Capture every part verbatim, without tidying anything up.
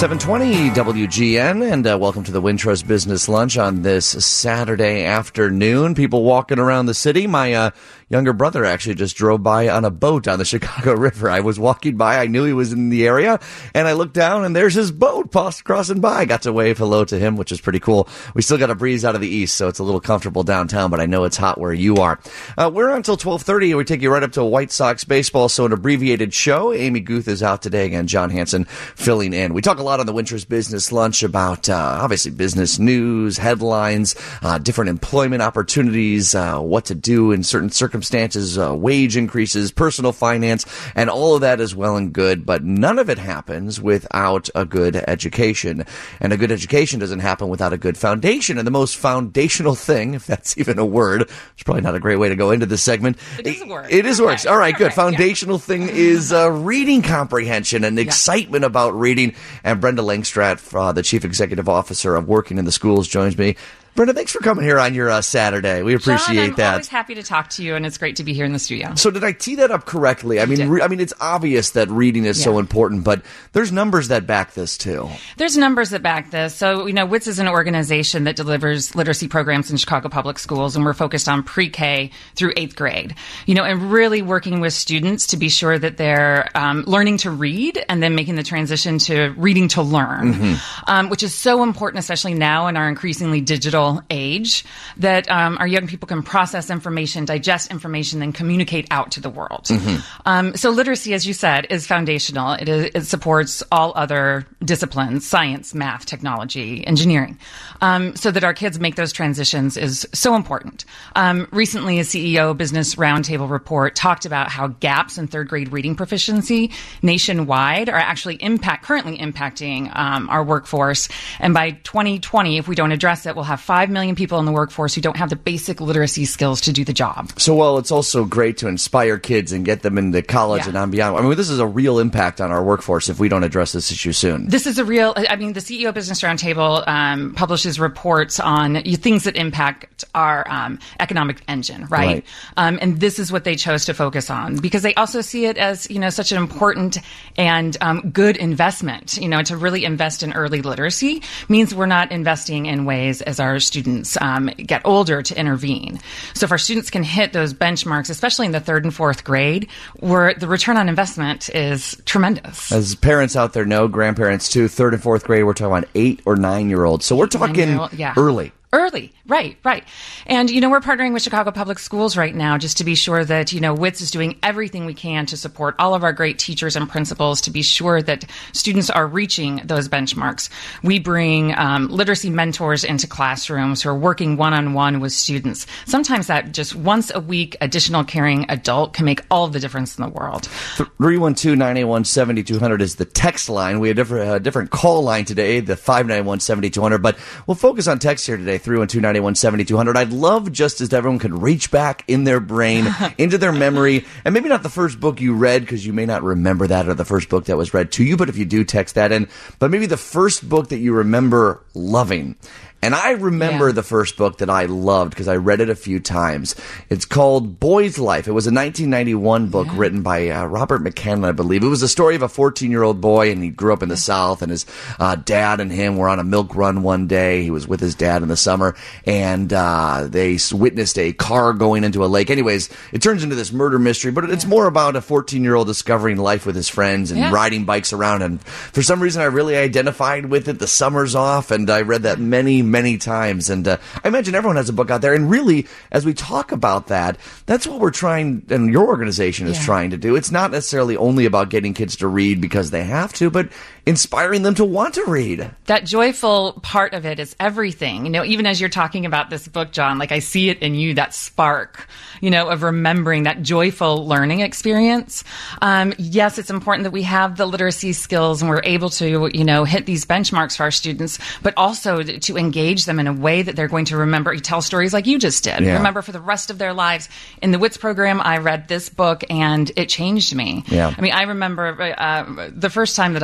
seven twenty W G N, and uh, welcome to the Wintrust Business Lunch on this Saturday afternoon. People walking around the city. My uh, younger brother actually just drove by on a boat on the Chicago River. I was walking by. I knew he was in the area, and I looked down, and there's his boat crossing by. I got to wave hello to him, which is pretty cool. We still got a breeze out of the east, so it's a little comfortable downtown, but I know it's hot where you are. Uh, we're on until twelve thirty, and we take you right up to White Sox baseball, so an abbreviated show. Amy Guth is out today. Again, John Hanson filling in. We talk a lot on the Wintrust Business Lunch about, uh, obviously, business news, headlines, uh, different employment opportunities, uh, what to do in certain circumstances, uh, wage increases, personal finance, and all of that is well and good, but none of it happens without a good education. And a good education doesn't happen without a good foundation. And the most foundational thing, if that's even a word, it's probably not a great way to go into this segment. It is a word. It is okay. works. All right, good. All right, foundational yeah. thing is uh, reading comprehension and excitement about reading. And Brenda Langstraat, uh, the Chief Executive Officer of Working in the Schools, joins me. Brenda, thanks for coming here on your uh, Saturday. We appreciate John, I'm that. I'm always happy to talk to you, and it's great to be here in the studio. So did I tee that up correctly? I mean, re- I mean, it's obvious that reading is yeah. so important, but there's numbers that back this too. There's numbers that back this. So, you know, W I T S is an organization that delivers literacy programs in Chicago Public Schools, and we're focused on pre-K through eighth grade. You know, and really working with students to be sure that they're um, learning to read and then making the transition to reading to learn, mm-hmm. um, which is so important, especially now in our increasingly digital age, that um, our young people can process information, digest information, and communicate out to the world. Mm-hmm. Um, so literacy, as you said, is foundational. It, is, it supports all other disciplines, science, math, technology, engineering, um, so that our kids make those transitions is so important. Um, recently, a C E O Business Roundtable report talked about how gaps in third grade reading proficiency nationwide are actually impact currently impacting um, our workforce. And by twenty twenty, if we don't address it, we'll have five million people in the workforce who don't have the basic literacy skills to do the job. So, well, it's also great to inspire kids and get them into college yeah. and on beyond. I mean, this is a real impact on our workforce if we don't address this issue soon. This is a real, I mean, the C E O Business Roundtable um, publishes reports on things that impact our um, economic engine, right? right. Um, and this is what they chose to focus on because they also see it as, you know, such an important and um, good investment. You know, to really invest in early literacy means we're not investing in ways as our students um, get older to intervene. So if our students can hit those benchmarks, especially in the third and fourth grade, where the return on investment is tremendous. As parents out there know, grandparents too, third and fourth grade, we're talking about eight or nine year olds. So we're talking yeah. early. Early, right, right. And, you know, we're partnering with Chicago Public Schools right now just to be sure that, you know, W I T S is doing everything we can to support all of our great teachers and principals to be sure that students are reaching those benchmarks. We bring um, literacy mentors into classrooms who are working one-on-one with students. Sometimes that just once a week additional caring adult can make all the difference in the world. three one two, nine eight one, seven two zero zero is the text line. We have a different, uh, different call line today, the five nine one, seven two zero zero, but we'll focus on text here today. three one two, nine eight one, seven two zero zero. I'd love just as everyone could reach back in their brain, into their memory, and maybe not the first book you read, because you may not remember that, or the first book that was read to you, but if you do, text that in. But maybe the first book that you remember loving. And I remember yeah. the first book that I loved because I read it a few times. It's called Boy's Life. It was a nineteen ninety-one book yeah. written by uh, Robert McCandless, I believe. It was a story of a fourteen-year-old boy, and he grew up in the South, and his uh, dad and him were on a milk run one day. He was with his dad in the summer, and uh, they witnessed a car going into a lake. Anyways, it turns into this murder mystery, but it's yeah. more about a fourteen-year-old discovering life with his friends and yeah. riding bikes around. And for some reason, I really identified with it. The summer's off, and I read that many, many many times. And uh, I imagine everyone has a book out there. And really, as we talk about that, that's what we're trying, and your organization is yeah. trying to do. It's not necessarily only about getting kids to read because they have to, but inspiring them to want to read. That joyful part of it is everything. You know, even as you're talking about this book, John, like I see it in you, that spark, you know, of remembering that joyful learning experience. Um, yes, it's important that we have the literacy skills and we're able to, you know, hit these benchmarks for our students, but also to, to engage them in a way that they're going to remember, tell stories like you just did. Yeah. Remember for the rest of their lives. In the W I T S program, I read this book and it changed me. Yeah. I mean, I remember uh, the first time that I really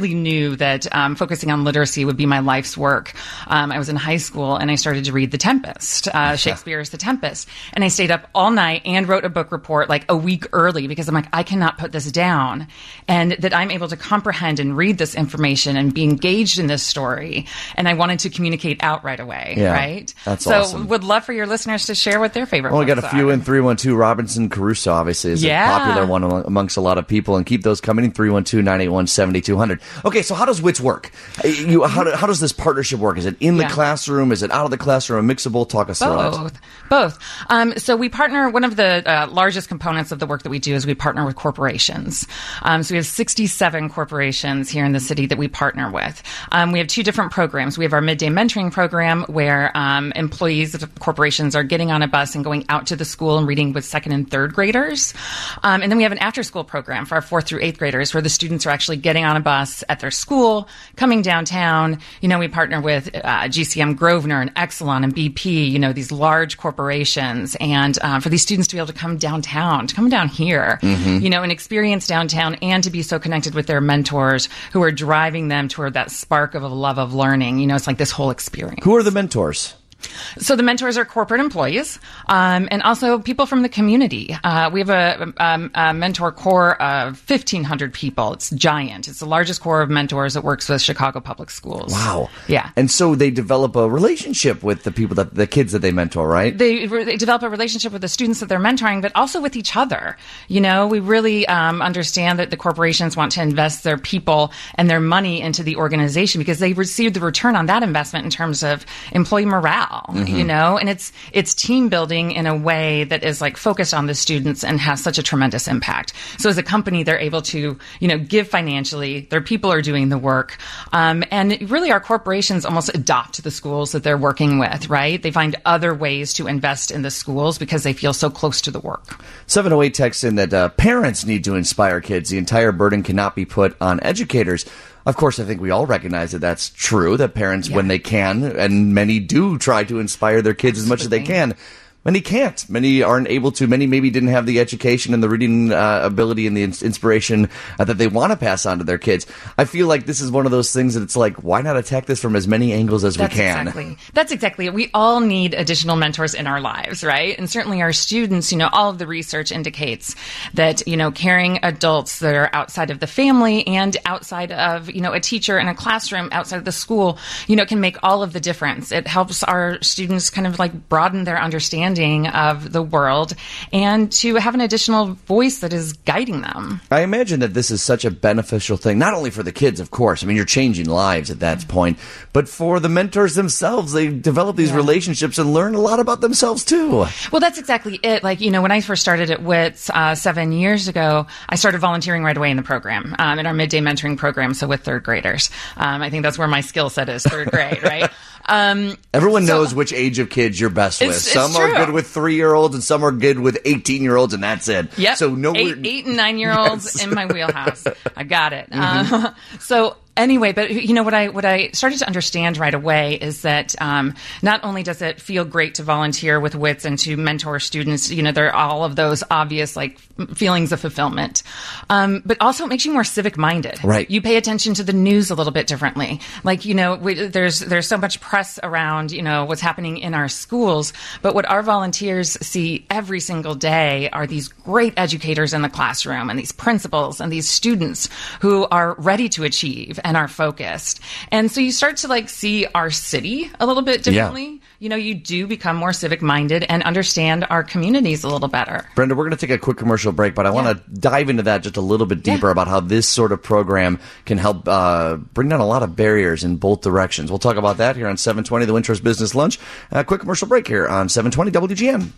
really knew that um, focusing on literacy would be my life's work. Um, I was in high school and I started to read The Tempest, uh, Shakespeare's The Tempest. And I stayed up all night and wrote a book report like a week early because I'm like, I cannot put this down. And that I'm able to comprehend and read this information and be engaged in this story. And I wanted to communicate out right away, yeah, right? That's so awesome. Would love for your listeners to share what their favorite well, we books got a few are. in three one two. Robinson Crusoe, obviously, is Yeah. a popular one amongst a lot of people, and keep those coming in three one two, nine eight one, seven two zero zero. Okay, so how does WITS work? You, how, do, how does this partnership work? Is it in the Yeah. classroom? Is it out of the classroom? A mix of both? Talk us through it. Both. Both. Um, so we partner, one of the uh, largest components of the work that we do is we partner with corporations. Um, so we have sixty-seven corporations here in the city that we partner with. Um, we have two different programs. We have our midday mentoring program where um, employees of corporations are getting on a bus and going out to the school and reading with second and third graders. Um, and then we have an after school program for our fourth through eighth graders where the students are actually getting on a bus at their school, coming downtown. You know, we partner with uh, G C M Grosvenor and Exelon and B P, you know, these large corporations. And uh, for these students to be able to come downtown, to come down here, mm-hmm. you know, and experience downtown and to be so connected with their mentors who are driving them toward that spark of a love of learning. You know, it's like this whole experience. Who are the mentors? So the mentors are corporate employees um, and also people from the community. Uh, we have a, a, a mentor core of fifteen hundred people. It's giant. It's the largest core of mentors that works with Chicago Public Schools. Wow. Yeah. And so they develop a relationship with the people, that the kids that they mentor, right? They, they develop a relationship with the students that they're mentoring, but also with each other. You know, we really um, understand that the corporations want to invest their people and their money into the organization because they receive the return on that investment in terms of employee morale. Mm-hmm. You know, and it's it's team building in a way that is like focused on the students and has such a tremendous impact. So as a company, they're able to, you know, give financially. Their people are doing the work, um, and really our corporations almost adopt the schools that they're working with. Right? They find other ways to invest in the schools because they feel so close to the work. seven oh eight texts in that uh, parents need to inspire kids. The entire burden cannot be put on educators. Of course, I think we all recognize that that's true, that parents, yeah. when they can, and many do try to inspire their kids Absolutely. As much as they can. Many can't. Many aren't able to. Many maybe didn't have the education and the reading uh, ability and the ins- inspiration uh, that they want to pass on to their kids. I feel like this is one of those things that it's like, why not attack this from as many angles as That's we can? Exactly. That's exactly it. We all need additional mentors in our lives, right? And certainly our students, you know, all of the research indicates that, you know, caring adults that are outside of the family and outside of, you know, a teacher in a classroom, outside of the school, you know, can make all of the difference. It helps our students kind of like broaden their understanding of the world and to have an additional voice that is guiding them. I imagine that this is such a beneficial thing, not only for the kids, of course. I mean, you're changing lives at that point, but for the mentors themselves. They develop these yeah. relationships and learn a lot about themselves, too. Well, that's exactly it. Like, you know, when I first started at WITS uh, seven years ago, I started volunteering right away in the program, um, in our midday mentoring program, so with third graders. Um, I think that's where my skill set is, third grade, right? Um, Everyone so, knows which age of kids you're best with. It's, some it's are good with three-year-olds, and some are good with eighteen-year-olds, and that's it. Yep. So no, eight, eight and nine-year-olds yes. in my wheelhouse. I got it. Mm-hmm. Uh, so. Anyway, but you know what I what I started to understand right away is that um, not only does it feel great to volunteer with WITS and to mentor students, you know, there are all of those obvious like feelings of fulfillment, um, but also it makes you more civic minded. Right. You pay attention to the news a little bit differently. Like you know, we, there's there's so much press around you know what's happening in our schools, but what our volunteers see every single day are these great educators in the classroom and these principals and these students who are ready to achieve and are focused. And so you start to like see our city a little bit differently. Yeah. You know, you do become more civic minded and understand our communities a little better. Brenda, we're going to take a quick commercial break, but I yeah. want to dive into that just a little bit deeper yeah. about how this sort of program can help uh, bring down a lot of barriers in both directions. We'll talk about that here on seven twenty, the Wintrust Business Lunch. A quick commercial break here on seven twenty W G N.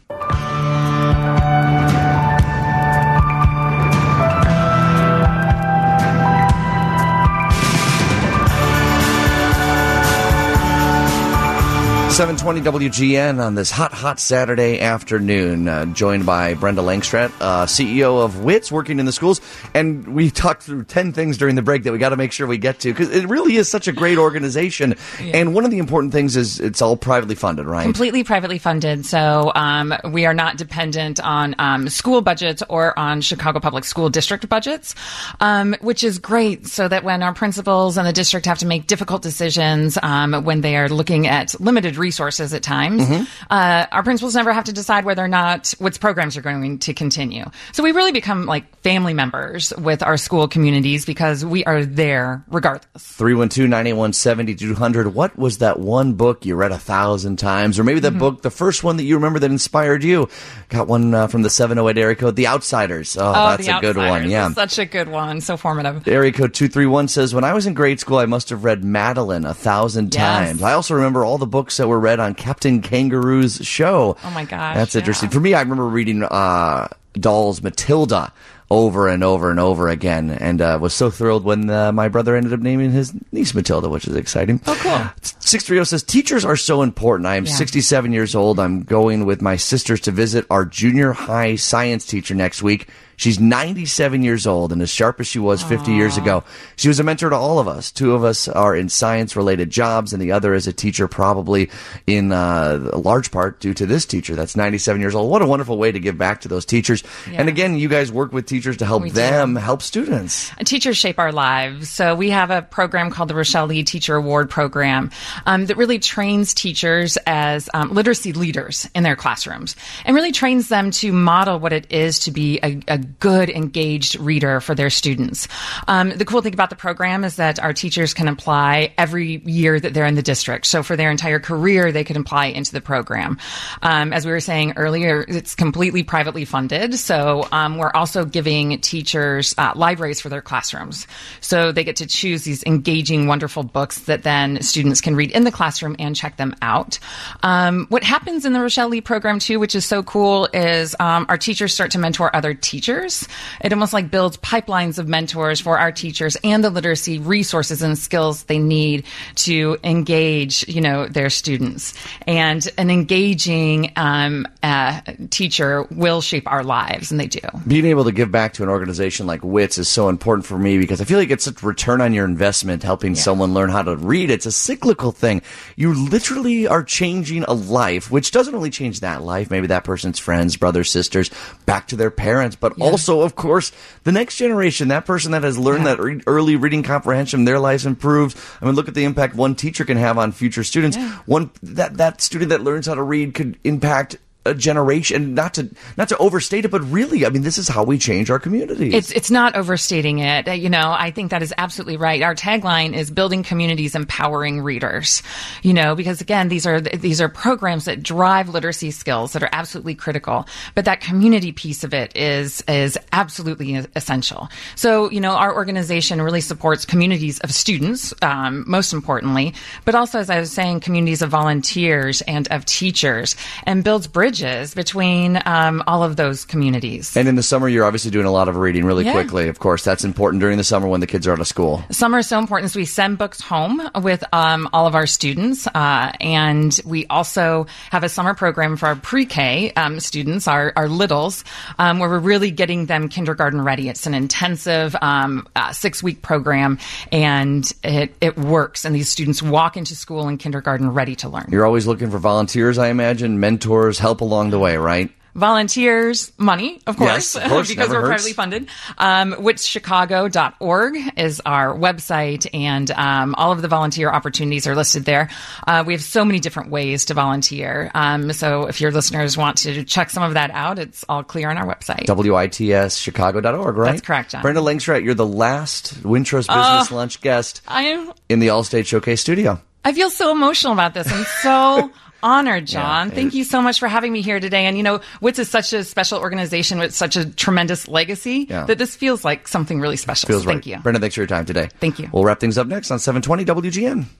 seven twenty W G N on this hot, hot Saturday afternoon, uh, joined by Brenda Langstrat, uh, C E O of WITS, working in the schools. And we talked through ten things during the break that we got to make sure we get to, because it really is such a great organization. Yeah. And one of the important things is it's all privately funded, right? Completely privately funded. So um, we are not dependent on um, school budgets or on Chicago Public School District budgets, um, which is great, so that when our principals and the district have to make difficult decisions um, when they are looking at limited resources at times, mm-hmm. uh, our principals never have to decide whether or not WITS programs are going to continue. So we really become like family members with our school communities because we are there regardless. three one two, nine eight one, seven two zero zero. What was that one book you read a thousand times? Or maybe that mm-hmm. book, the first one that you remember that inspired you? Got one uh, from the seven oh eight area code, The Outsiders. Oh, oh that's the a good one. Yeah, such a good one. So formative. Area code two three one says, when I was in grade school, I must have read Madeline a thousand yes. times. I also remember all the books that were read on Captain Kangaroo's show. Oh my gosh. That's yeah. interesting. For me, I remember reading uh, Dahl's Matilda over and over and over again, and uh, was so thrilled when uh, my brother ended up naming his niece Matilda, which is exciting. Oh, cool. six three zero says, teachers are so important. I am yeah. sixty-seven years old. I'm going with my sisters to visit our junior high science teacher next week. She's ninety-seven years old and as sharp as she was fifty Aww. Years ago. She was a mentor to all of us. Two of us are in science-related jobs, and the other is a teacher, probably in uh, a large part due to this teacher that's ninety-seven years old. What a wonderful way to give back to those teachers. Yeah. And again, you guys work with teachers to help we them do. help students. Teachers shape our lives. So we have a program called the Rochelle Lee Teacher Award Program um, that really trains teachers as um, literacy leaders in their classrooms and really trains them to model what it is to be a, a good, engaged reader for their students. Um, the cool thing about the program is that our teachers can apply every year that they're in the district. So for their entire career, they can apply into the program. Um, as we were saying earlier, it's completely privately funded. So um, we're also giving teachers uh, libraries for their classrooms. So they get to choose these engaging, wonderful books that then students can read in the classroom and check them out. Um, what happens in the Rochelle Lee program, too, which is so cool, is um, our teachers start to mentor other teachers. It almost like builds pipelines of mentors for our teachers and the literacy resources and skills they need to engage, you know, their students. And an engaging um, uh, teacher will shape our lives, and they do. Being able to give back to an organization like WITS is so important for me because I feel like it's a return on your investment helping yeah. someone learn how to read. It's a cyclical thing. You literally are changing a life, which doesn't only change that life, maybe that person's friends, brothers, sisters, back to their parents, but yeah. also, of course, the next generation, that person that has learned yeah. that re- early reading comprehension, their lives improved. I mean, look at the impact one teacher can have on future students. Yeah. One that that student that learns how to read could impact a generation. Not to not to overstate it, but really, I mean, this is how we change our communities. It's it's not overstating it. Uh, you know, I think that is absolutely right. Our tagline is building communities, empowering readers. You know, because again, these are these are programs that drive literacy skills that are absolutely critical. But that community piece of it is is absolutely essential. So, you know, our organization really supports communities of students, um, most importantly, but also, as I was saying, communities of volunteers and of teachers, and builds bridges between um, all of those communities. And in the summer, you're obviously doing a lot of reading really yeah. quickly. Of course, that's important during the summer when the kids are out of school. Summer is so important. So we send books home with um, all of our students. Uh, and we also have a summer program for our pre-K um, students, our, our littles, um, where we're really getting them kindergarten ready. It's an intensive um, uh, six-week program, and it, it works. And these students walk into school in kindergarten ready to learn. You're always looking for volunteers, I imagine, mentors, help along the way, right? Volunteers, money, of course, yes, of course because we're hurts. privately funded. Um, wits chicago dot org is our website, and um, all of the volunteer opportunities are listed there. Uh, we have so many different ways to volunteer. Um, so if your listeners want to check some of that out, it's all clear on our website. W I T S chicago dot org, right? That's correct, John. Brenda Langstrat, you're the last Wintrust Business uh, Lunch guest I am, in the Allstate Showcase studio. I feel so emotional about this. I'm so honored, John. Yeah, Thank you so much for having me here today. And, you know, WITS is such a special organization with such a tremendous legacy yeah. that this feels like something really special. Feels so right. Thank you. Brenda, thanks for your time today. Thank you. We'll wrap things up next on seven twenty W G N.